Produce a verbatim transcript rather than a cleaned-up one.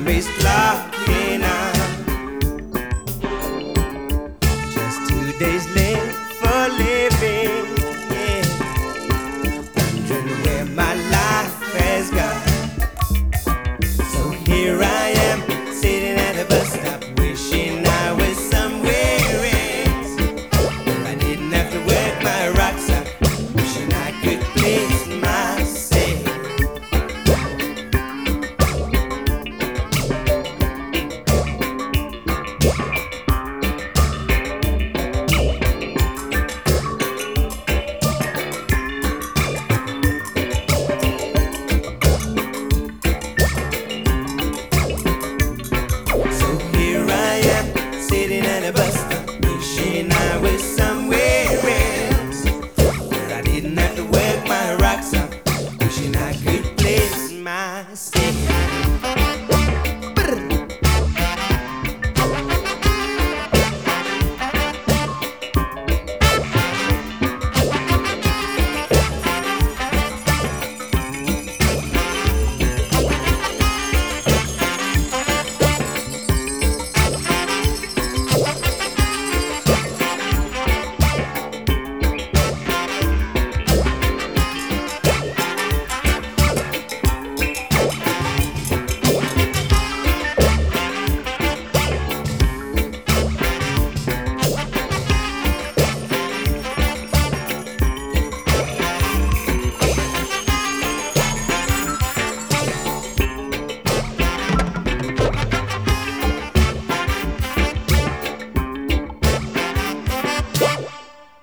race clock in just two days late for living, yeah. Wondering where my life has gone. So here I am, sitting at a bus stop, wishing I was somewhere else, where I didn't have to work my rocks up, wishing I could place myself. Sitting at a bus stop, wishing I was somewhere else, where I didn't have to work my rocks up, wishing I could place myself.